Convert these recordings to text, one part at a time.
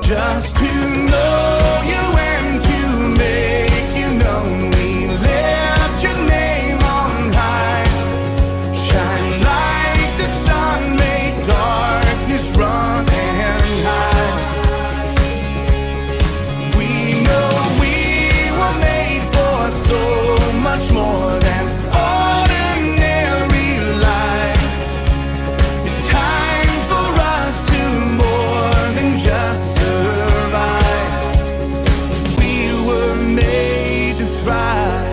Just to know you and to make you known, we lift your name on high. Shine like the sun, make darkness run and hide. We know we were made for so much more than ordinary life. It's time for us to more than just survive. We were made to thrive.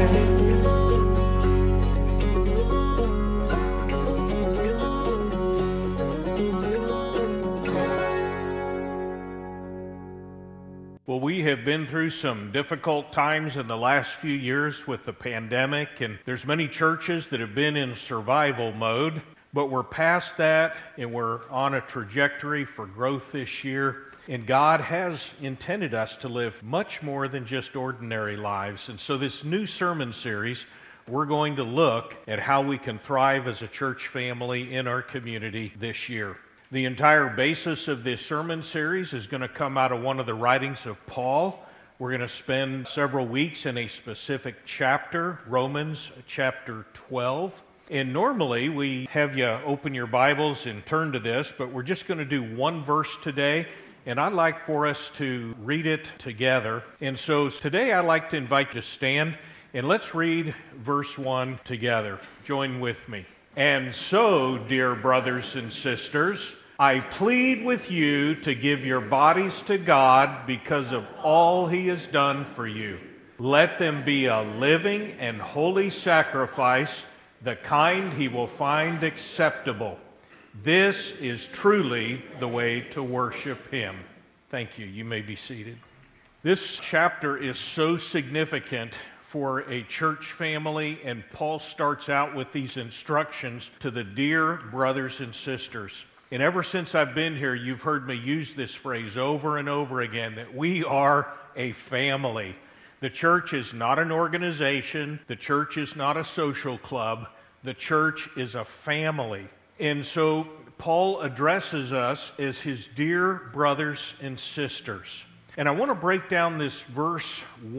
Well, we have been through some difficult times in the last few years with the pandemic, and there's many churches that have been in survival mode, but we're past that and we're on a trajectory for growth this year. And God has intended us to live much more than just ordinary lives. And so this new sermon series, we're going to look at how we can thrive as a church family in our community this year. The entire basis of this sermon series is going to come out of one of the writings of Paul. We're going to spend several weeks in a specific chapter, Romans chapter 12. And normally we have you open your Bibles and turn to this, but we're just going to do one verse today. And I'd like for us to read it together. And so today I'd like to invite you to stand and let's read verse 1 together. Join with me. And so, dear brothers and sisters, I plead with you to give your bodies to God because of all He has done for you. Let them be a living and holy sacrifice, the kind He will find acceptable. This is truly the way to worship Him. Thank you. You may be seated. This chapter is so significant for a church family, and Paul starts out with these instructions to the dear brothers and sisters. And ever since I've been here, you've heard me use this phrase over and over again, that we are a family. The church is not an organization. The church is not a social club. The church is a family. And so Paul addresses us as his dear brothers and sisters. And I want to break down this verse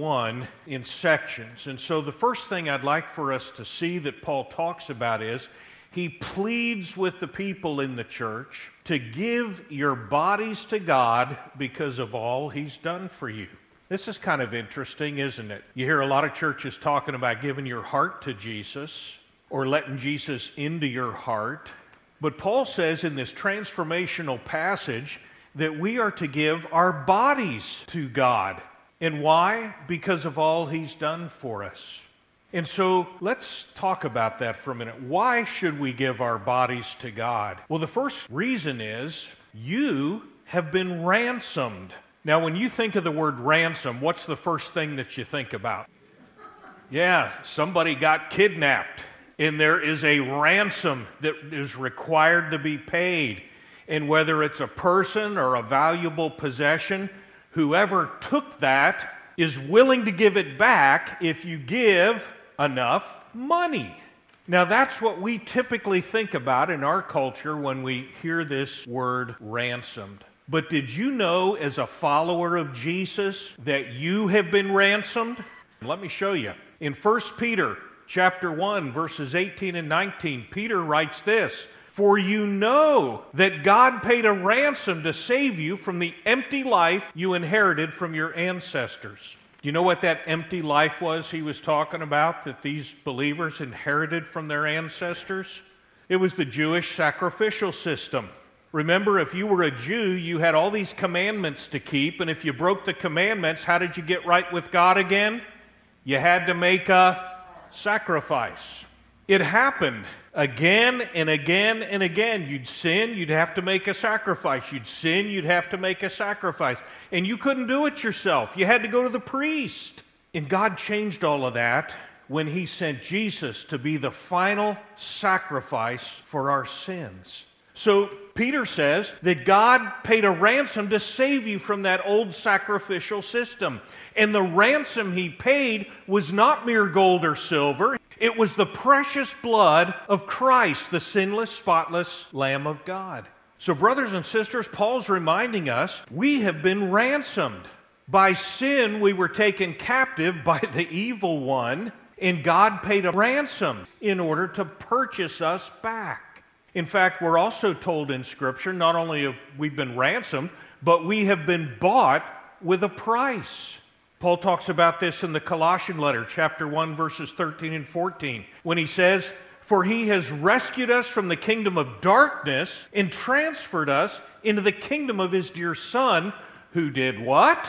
1 in sections. And so the first thing I'd like for us to see that Paul talks about is he pleads with the people in the church to give your bodies to God because of all He's done for you. This is kind of interesting, isn't it? You hear a lot of churches talking about giving your heart to Jesus or letting Jesus into your heart. But Paul says in this transformational passage that we are to give our bodies to God. And why? Because of all He's done for us. And so let's talk about that for a minute. Why should we give our bodies to God? Well, the first reason is you have been ransomed. Now, when you think of the word ransom, what's the first thing that you think about? Yeah, somebody got kidnapped, and there is a ransom that is required to be paid. And whether it's a person or a valuable possession, whoever took that is willing to give it back if you give enough money. Now, that's what we typically think about in our culture when we hear this word ransomed. But did you know, as a follower of Jesus, that you have been ransomed? Let me show you. In 1 Peter chapter 1, verses 18 and 19, Peter writes this, "For you know that God paid a ransom to save you from the empty life you inherited from your ancestors." Do you know what that empty life was he was talking about that these believers inherited from their ancestors? It was the Jewish sacrificial system. Remember, if you were a Jew, you had all these commandments to keep, and if you broke the commandments, how did you get right with God again? You had to make a sacrifice. It happened again and again and again. You'd sin, you'd have to make a sacrifice. You'd sin, you'd have to make a sacrifice. And you couldn't do it yourself. You had to go to the priest. And God changed all of that when He sent Jesus to be the final sacrifice for our sins. So Peter says that God paid a ransom to save you from that old sacrificial system. And the ransom He paid was not mere gold or silver. It was the precious blood of Christ, the sinless, spotless Lamb of God. So brothers and sisters, Paul's reminding us we have been ransomed. By sin, we were taken captive by the evil one, and God paid a ransom in order to purchase us back. In fact, we're also told in Scripture, not only have we been ransomed, but we have been bought with a price. Paul talks about this in the Colossian letter, chapter 1, verses 13 and 14, when he says, "For he has rescued us from the kingdom of darkness and transferred us into the kingdom of his dear Son, who did what?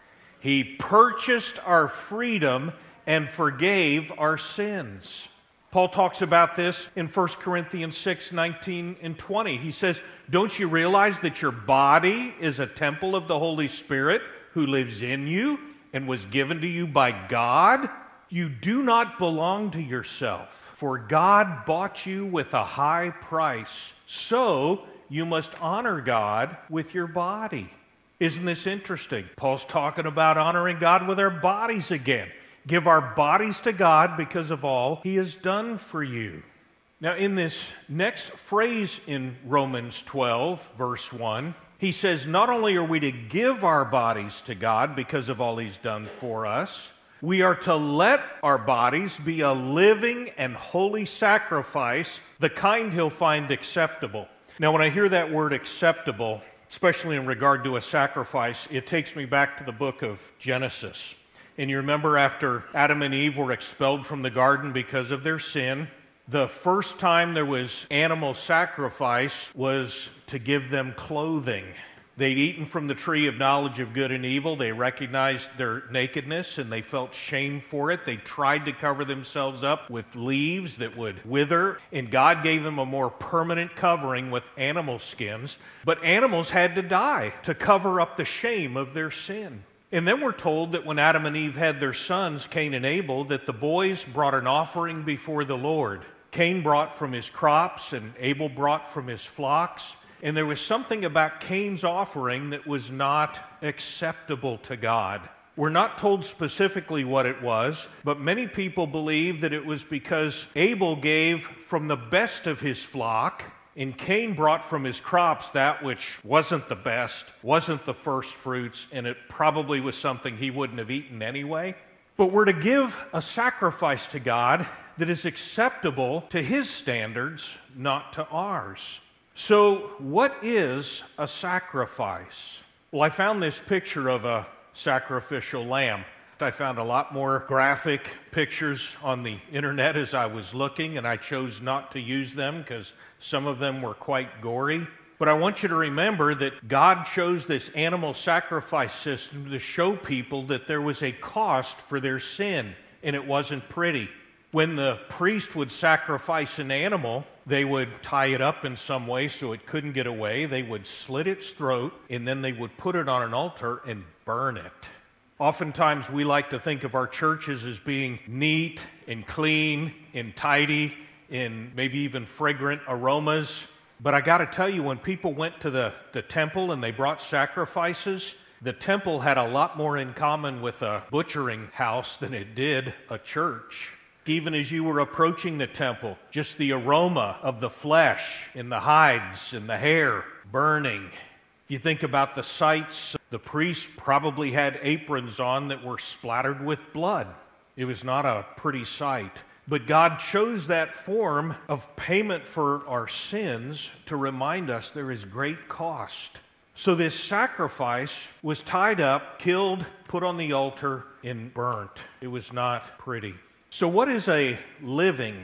He purchased our freedom and forgave our sins." Paul talks about this in 1 Corinthians 6, 19 and 20. He says, "Don't you realize that your body is a temple of the Holy Spirit who lives in you and was given to you by God? You do not belong to yourself, for God bought you with a high price. So you must honor God with your body." Isn't this interesting? Paul's talking about honoring God with our bodies again. Give our bodies to God because of all He has done for you. Now, in this next phrase in Romans 12, verse 1, he says, not only are we to give our bodies to God because of all He's done for us, we are to let our bodies be a living and holy sacrifice, the kind He'll find acceptable. Now, when I hear that word acceptable, especially in regard to a sacrifice, it takes me back to the book of Genesis. And you remember after Adam and Eve were expelled from the garden because of their sin, the first time there was animal sacrifice was to give them clothing. They'd eaten from the tree of knowledge of good and evil. They recognized their nakedness and they felt shame for it. They tried to cover themselves up with leaves that would wither, and God gave them a more permanent covering with animal skins. But animals had to die to cover up the shame of their sin. And then we're told that when Adam and Eve had their sons, Cain and Abel, that the boys brought an offering before the Lord. Cain brought from his crops and Abel brought from his flocks. And there was something about Cain's offering that was not acceptable to God. We're not told specifically what it was, but many people believe that it was because Abel gave from the best of his flock, and Cain brought from his crops that which wasn't the best, wasn't the first fruits, and it probably was something he wouldn't have eaten anyway. But we're to give a sacrifice to God that is acceptable to His standards, not to ours. So, what is a sacrifice? Well, I found this picture of a sacrificial lamb. I found a lot more graphic pictures on the internet as I was looking, and I chose not to use them because some of them were quite gory. But I want you to remember that God chose this animal sacrifice system to show people that there was a cost for their sin, and it wasn't pretty. When the priest would sacrifice an animal, they would tie it up in some way so it couldn't get away. They would slit its throat, and then they would put it on an altar and burn it. Oftentimes, we like to think of our churches as being neat and clean and tidy and maybe even fragrant aromas. But I got to tell you, when people went to the temple and they brought sacrifices, the temple had a lot more in common with a butchering house than it did a church. Even as you were approaching the temple, just the aroma of the flesh and the hides and the hair burning. If you think about the sights, the priests probably had aprons on that were splattered with blood. It was not a pretty sight. But God chose that form of payment for our sins to remind us there is great cost. So this sacrifice was tied up, killed, put on the altar, and burnt. It was not pretty. So what is a living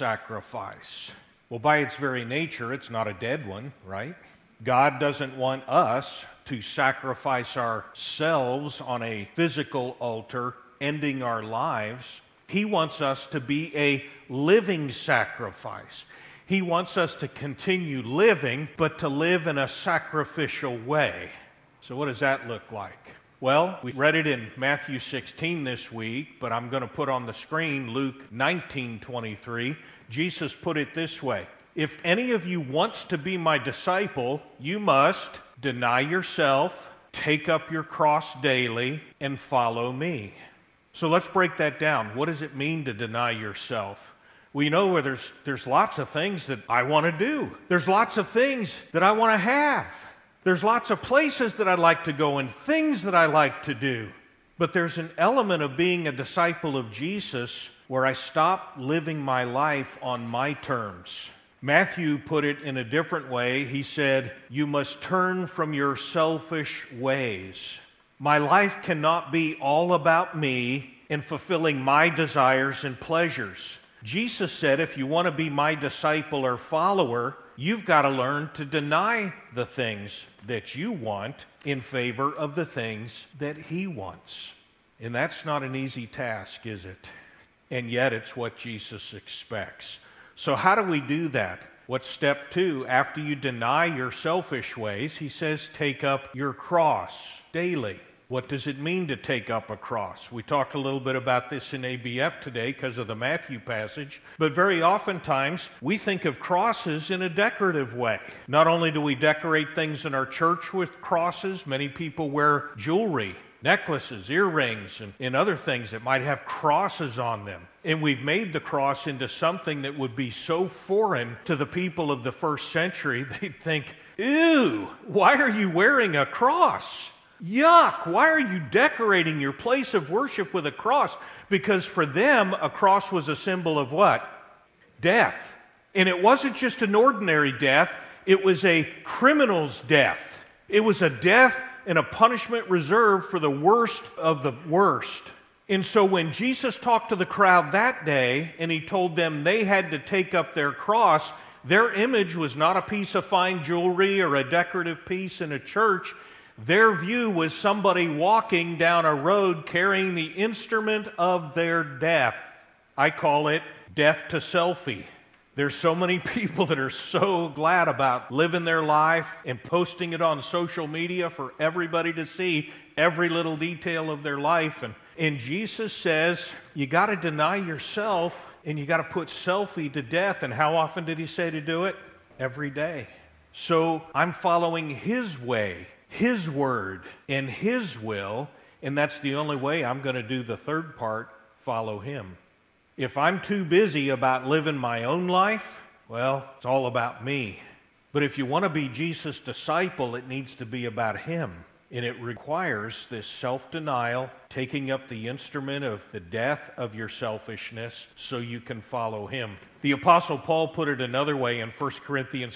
sacrifice? Well, by its very nature, it's not a dead one, right? God doesn't want us to sacrifice ourselves on a physical altar, ending our lives. He wants us to be a living sacrifice. He wants us to continue living, but to live in a sacrificial way. So what does that look like? Well, we read it in Matthew 16 this week, but I'm going to put on the screen Luke 19:23. Jesus put it this way: if any of you wants to be my disciple, you must deny yourself, take up your cross daily, and follow me. So let's break that down. What does it mean to deny yourself? We know where there's lots of things that I want to do. There's lots of things that I want to have. There's lots of places that I'd like to go and things that I like to do. But there's an element of being a disciple of Jesus where I stop living my life on my terms. Matthew put it in a different way. He said, "You must turn from your selfish ways." My life cannot be all about me and fulfilling my desires and pleasures. Jesus said, if you want to be my disciple or follower, you've got to learn to deny the things that you want in favor of the things that He wants. And that's not an easy task, is it? And yet it's what Jesus expects. So how do we do that? What's step 2? After you deny your selfish ways, He says, take up your cross daily. What does it mean to take up a cross? We talked a little bit about this in ABF today because of the Matthew passage, but very oftentimes we think of crosses in a decorative way. Not only do we decorate things in our church with crosses, many people wear jewelry, necklaces, earrings, and other things that might have crosses on them. And we've made the cross into something that would be so foreign to the people of the first century, they'd think, ew, why are you wearing a cross? Yuck, why are you decorating your place of worship with a cross? Because for them, a cross was a symbol of what? Death. And it wasn't just an ordinary death, it was a criminal's death. It was a death and a punishment reserved for the worst of the worst. And so when Jesus talked to the crowd that day and He told them they had to take up their cross, their image was not a piece of fine jewelry or a decorative piece in a church. Their view was somebody walking down a road carrying the instrument of their death. I call it death to selfie. There's so many people that are so glad about living their life and posting it on social media for everybody to see every little detail of their life. And Jesus says, you got to deny yourself and you got to put selfie to death. And how often did He say to do it? Every day. So I'm following His way, His word, and His will, and that's the only way I'm going to do the third part, follow Him. If I'm too busy about living my own life, well, it's all about me. But if you want to be Jesus' disciple, it needs to be about Him. And it requires this self-denial, taking up the instrument of the death of your selfishness so you can follow Him. The Apostle Paul put it another way in 1 Corinthians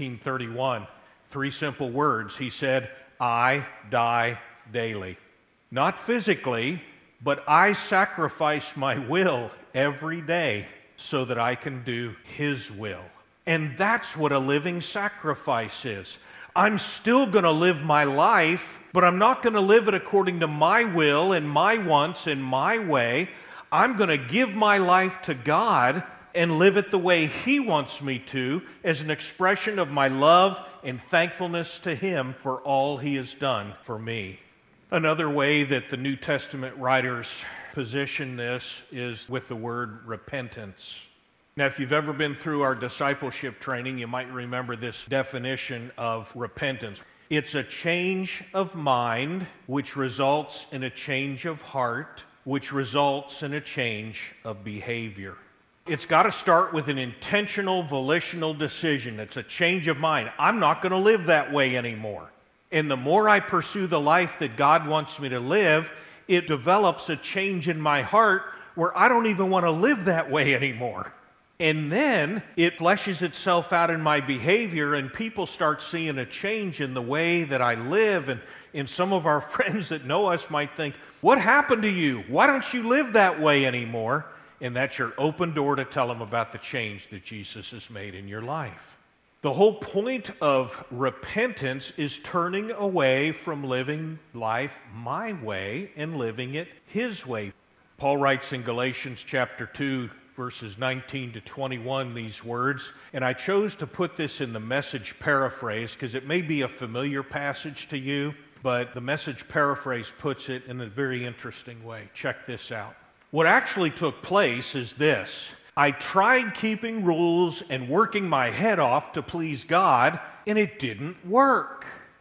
15:31. 3 simple words. He said, I die daily. Not physically, but I sacrifice my will every day so that I can do His will. And that's what a living sacrifice is. I'm still going to live my life, but I'm not going to live it according to my will and my wants and my way. I'm going to give my life to God and live it the way He wants me to as an expression of my love and thankfulness to Him for all He has done for me. Another way that the New Testament writers position this is with the word repentance. Now, if you've ever been through our discipleship training, you might remember this definition of repentance. It's a change of mind, which results in a change of heart, which results in a change of behavior. It's got to start with an intentional, volitional decision. It's a change of mind. I'm not going to live that way anymore. And the more I pursue the life that God wants me to live, it develops a change in my heart where I don't even want to live that way anymore. And then it fleshes itself out in my behavior, and people start seeing a change in the way that I live. And some of our friends that know us might think, what happened to you? Why don't you live that way anymore? And that's your open door to tell them about the change that Jesus has made in your life. The whole point of repentance is turning away from living life my way and living it His way. Paul writes in Galatians chapter 2, verses 19 to 21, these words, and I chose to put this in the Message paraphrase because it may be a familiar passage to you, but the Message paraphrase puts it in a very interesting way. Check this out. What actually took place is this. I tried keeping rules and working my head off to please God, and it didn't work.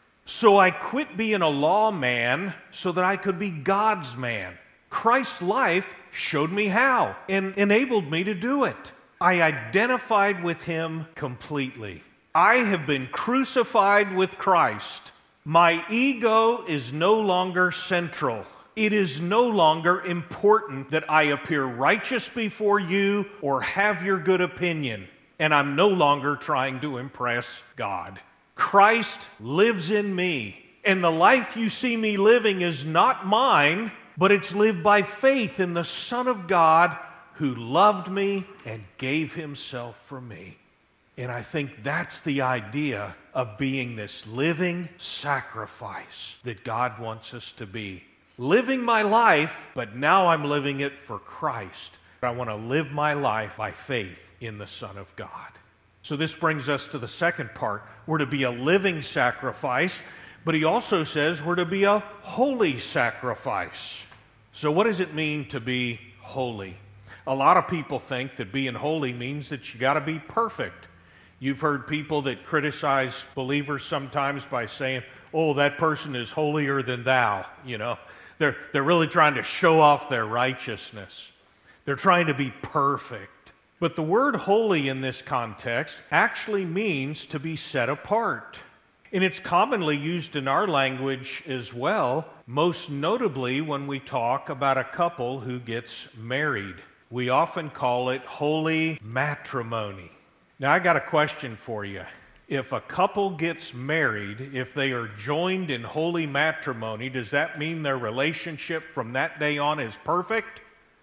So I quit being a lawman so that I could be God's man. Christ's life showed me how and enabled me to do it. I identified with him completely. I have been crucified with Christ. My ego is no longer central. It is no longer important that I appear righteous before you or have your good opinion. And I'm no longer trying to impress God. Christ lives in me. And the life you see me living is not mine, but it's lived by faith in the Son of God who loved me and gave himself for me. And I think that's the idea of being this living sacrifice that God wants us to be. Living my life, but now I'm living it for Christ. I want to live my life by faith in the Son of God. So this brings us to the second part. We're to be a living sacrifice, but he also says we're to be a holy sacrifice. So what does it mean to be holy? A lot of people think that being holy means that you got to be perfect. You've heard people that criticize believers sometimes by saying, oh, that person is holier than thou. You know, they're really trying to show off their righteousness. They're trying to be perfect. But the word holy in this context actually means to be set apart. And it's commonly used in our language as well, most notably when we talk about a couple who gets married. We often call it holy matrimony. Now, I got a question for you. If a couple gets married, if they are joined in holy matrimony, does that mean their relationship from that day on is perfect?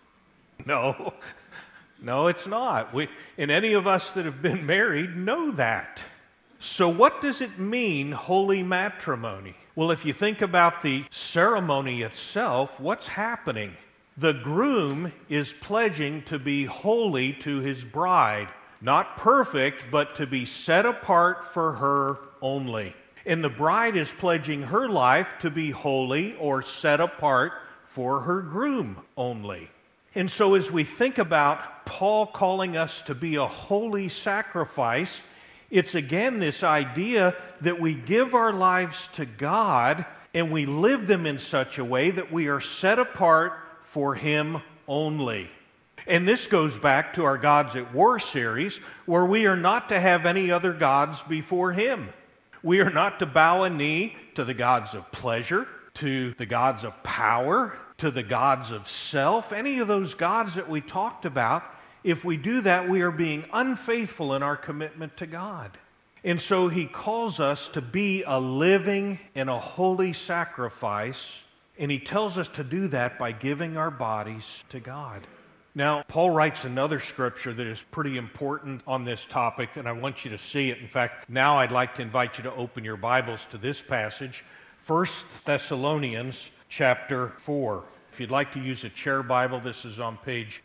No. No, it's not. And any of us that have been married know that. So what does it mean, holy matrimony? Well, if you think about the ceremony itself, what's happening? The groom is pledging to be holy to his bride. Not perfect, but to be set apart for her only. And the bride is pledging her life to be holy or set apart for her groom only. And so as we think about Paul calling us to be a holy sacrifice, it's again this idea that we give our lives to God and we live them in such a way that we are set apart for Him only. And this goes back to our Gods at War series, where we are not to have any other gods before Him. We are not to bow a knee to the gods of pleasure, to the gods of power, to the gods of self, any of those gods that we talked about. If we do that, we are being unfaithful in our commitment to God. And so He calls us to be a living and a holy sacrifice, and He tells us to do that by giving our bodies to God. Now, Paul writes another scripture that is pretty important on this topic, and I want you to see it. In fact, now I'd like to invite you to open your Bibles to this passage, 1 Thessalonians chapter 4. If you'd like to use a chair Bible, this is on page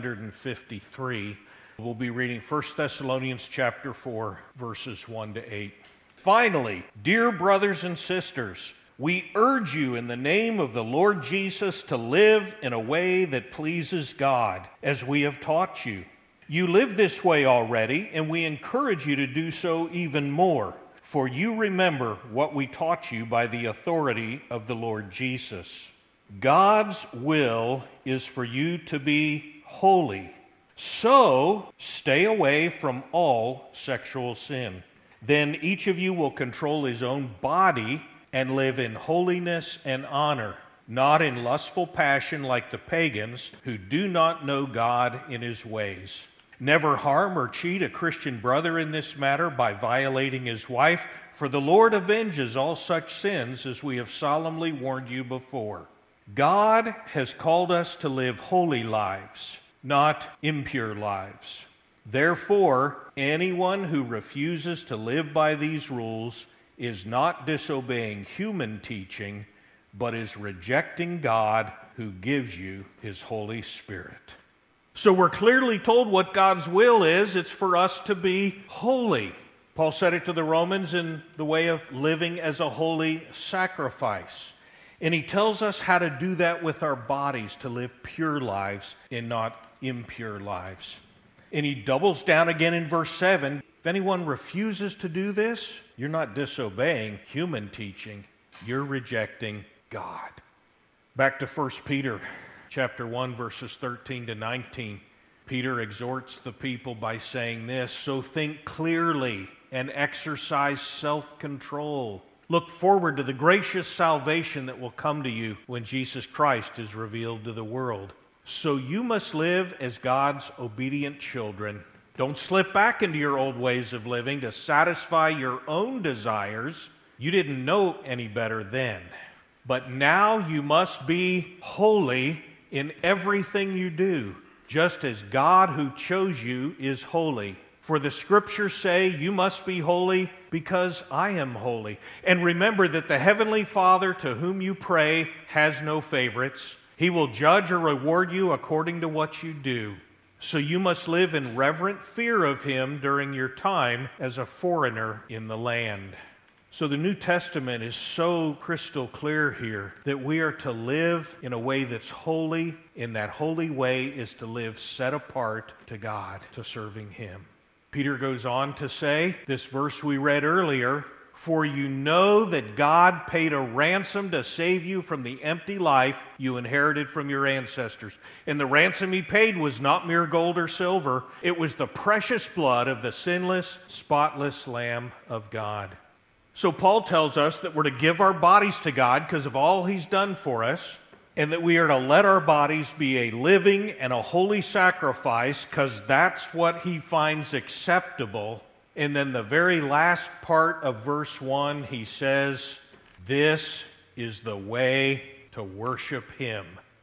953. We'll be reading 1 Thessalonians chapter 4, verses 1 to 8. Finally, dear brothers and sisters, we urge you in the name of the Lord Jesus to live in a way that pleases God, as we have taught you. You live this way already, and we encourage you to do so even more, for you remember what we taught you by the authority of the Lord Jesus. God's will is for you to be holy, so stay away from all sexual sin. Then each of you will control his own body and live in holiness and honor, not in lustful passion like the pagans who do not know God in His ways. Never harm or cheat a Christian brother in this matter by violating his wife, for the Lord avenges all such sins, as we have solemnly warned you before. God has called us to live holy lives, not impure lives. Therefore, anyone who refuses to live by these rules is not disobeying human teaching, but is rejecting God who gives you His Holy Spirit. So we're clearly told what God's will is. It's for us to be holy. Paul said it to the Romans in the way of living as a holy sacrifice. And he tells us how to do that with our bodies, to live pure lives and not impure lives. And he doubles down again in verse 7. If anyone refuses to do this, you're not disobeying human teaching. You're rejecting God. Back to 1 Peter chapter 1, verses 13 to 19. Peter exhorts the people by saying this, "So think clearly and exercise self-control. Look forward to the gracious salvation that will come to you when Jesus Christ is revealed to the world. So you must live as God's obedient children. Don't slip back into your old ways of living to satisfy your own desires. You didn't know any better then. But now you must be holy in everything you do, just as God who chose you is holy. For the Scriptures say, you must be holy because I am holy. And remember that the Heavenly Father to whom you pray has no favorites. He will judge or reward you according to what you do. So you must live in reverent fear of Him during your time as a foreigner in the land." So the New Testament is so crystal clear here that we are to live in a way that's holy, and that holy way is to live set apart to God, to serving Him. Peter goes on to say, this verse we read earlier, "For you know that God paid a ransom to save you from the empty life you inherited from your ancestors. And the ransom He paid was not mere gold or silver. It was the precious blood of the sinless, spotless Lamb of God." So Paul tells us that we're to give our bodies to God because of all He's done for us, and that we are to let our bodies be a living and a holy sacrifice because that's what He finds acceptable. And then the very last part of verse 1, he says, "This is the way to worship Him."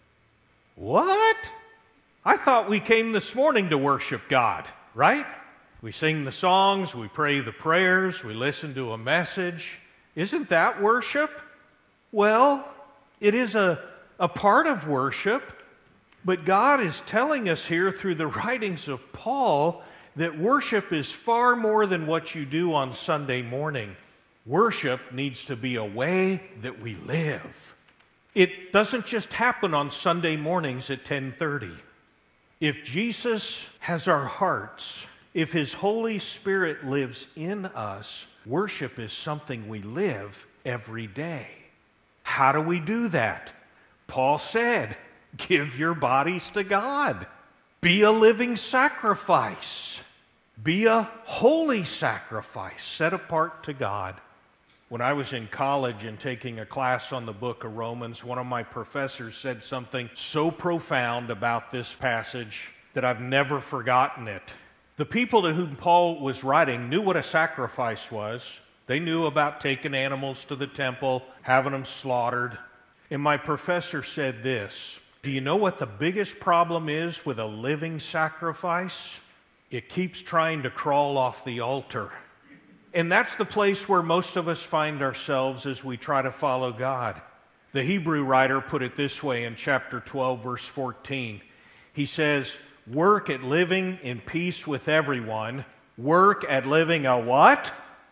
What? I thought we came this morning to worship God, right? We sing the songs, we pray the prayers, we listen to a message. Isn't that worship? Well, it is a part of worship, but God is telling us here through the writings of Paul that worship is far more than what you do on Sunday morning. Worship needs to be a way that we live. It doesn't just happen on Sunday mornings at 10:30. If Jesus has our hearts, if His Holy Spirit lives in us, worship is something we live every day. How do we do that? Paul said, give your bodies to God. Be a living sacrifice. Be a holy sacrifice set apart to God. When I was in college and taking a class on the book of Romans, one of my professors said something so profound about this passage that I've never forgotten it. The people to whom Paul was writing knew what a sacrifice was. They knew about taking animals to the temple, having them slaughtered. And my professor said this, "Do you know what the biggest problem is with a living sacrifice? It keeps trying to crawl off the altar." And that's the place where most of us find ourselves as we try to follow God. The Hebrew writer put it this way in chapter 12, verse 14. He says, "Work at living in peace with everyone. Work at living a" what?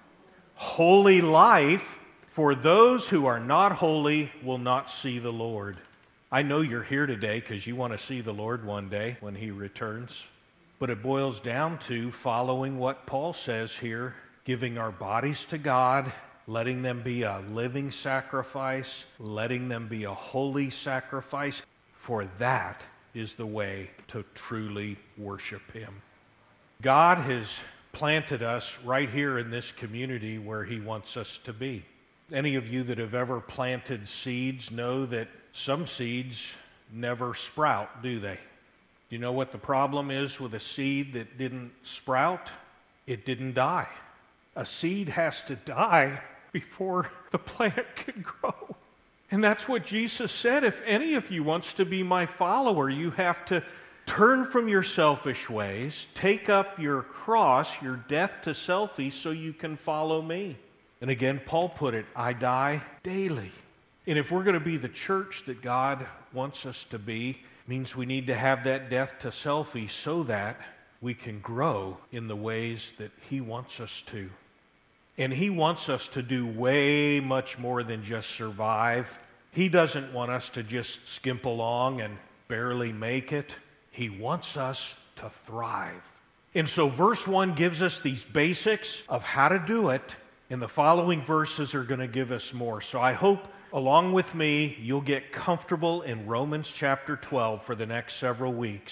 "Holy life, for those who are not holy will not see the Lord." I know you're here today because you want to see the Lord one day when He returns. But it boils down to following what Paul says here, giving our bodies to God, letting them be a living sacrifice, letting them be a holy sacrifice, for that is the way to truly worship Him. God has planted us right here in this community where He wants us to be. Any of you that have ever planted seeds know that some seeds never sprout, do they? Do you know what the problem is with a seed that didn't sprout? It didn't die. A seed has to die before the plant can grow. And that's what Jesus said. If any of you wants to be my follower, you have to turn from your selfish ways, take up your cross, your death to selfies, so you can follow me. And again, Paul put it, I die daily. And if we're going to be the church that God wants us to be, it means we need to have that death to selfie so that we can grow in the ways that He wants us to. And He wants us to do way much more than just survive. He doesn't want us to just skimp along and barely make it. He wants us to thrive. And so verse 1 gives us these basics of how to do it, and the following verses are going to give us more. So I hope, along with me, you'll get comfortable in Romans chapter 12 for the next several weeks.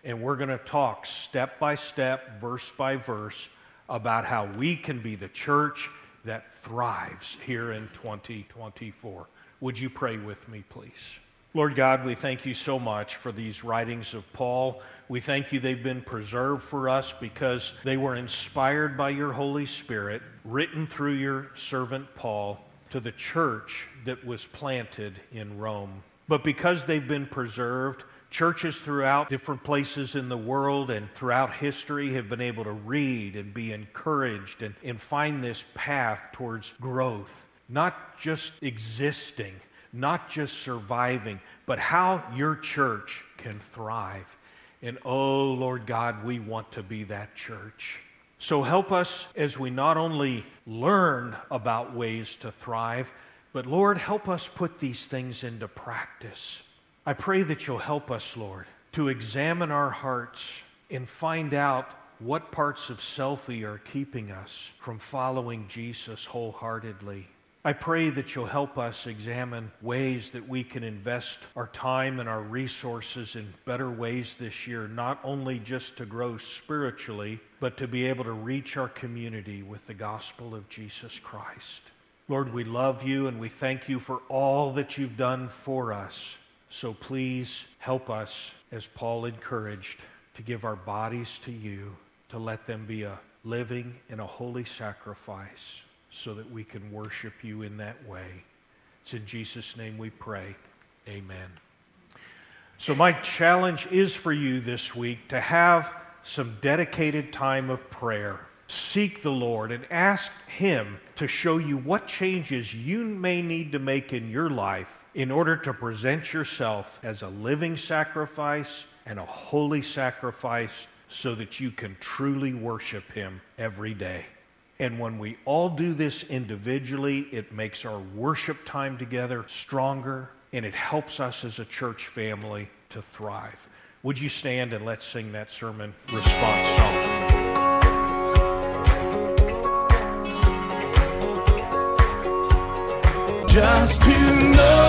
And we're going to talk step by step, verse by verse, about how we can be the church that thrives here in 2024. Would you pray with me, please? Lord God, we thank you so much for these writings of Paul. We thank you they've been preserved for us because they were inspired by your Holy Spirit, written through your servant Paul to the church that was planted in Rome. But because they've been preserved, churches throughout different places in the world and throughout history have been able to read and be encouraged and find this path towards growth, not just existing, not just surviving, but how your church can thrive. And oh, Lord God, we want to be that church. So help us as we not only learn about ways to thrive, but Lord, help us put these things into practice. I pray that you'll help us, Lord, to examine our hearts and find out what parts of selfie are keeping us from following Jesus wholeheartedly. I pray that you'll help us examine ways that we can invest our time and our resources in better ways this year, not only just to grow spiritually, but to be able to reach our community with the gospel of Jesus Christ. Lord, we love you and we thank you for all that you've done for us. So please help us, as Paul encouraged, to give our bodies to you, to let them be a living and a holy sacrifice, so that we can worship you in that way. It's in Jesus' name we pray. Amen. So my challenge is for you this week to have some dedicated time of prayer. Seek the Lord and ask Him to show you what changes you may need to make in your life in order to present yourself as a living sacrifice and a holy sacrifice so that you can truly worship Him every day. And when we all do this individually, it makes our worship time together stronger, and it helps us as a church family to thrive. Would you stand and let's sing that sermon response song? Just to know